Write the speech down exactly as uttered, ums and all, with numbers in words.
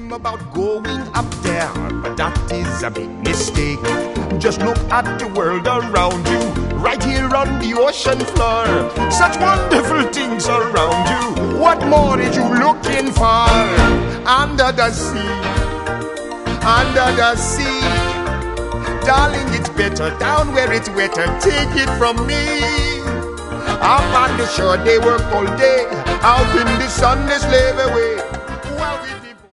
dream about going up there, but that is a big mistake. Just look at the world around you, right here on the ocean floor. Such wonderful things around you. What more are you looking for? Under the sea, under the sea. Darling, it's better down where it's wetter. Take it from me. Up on the shore they work all day, out in the sun they slave away.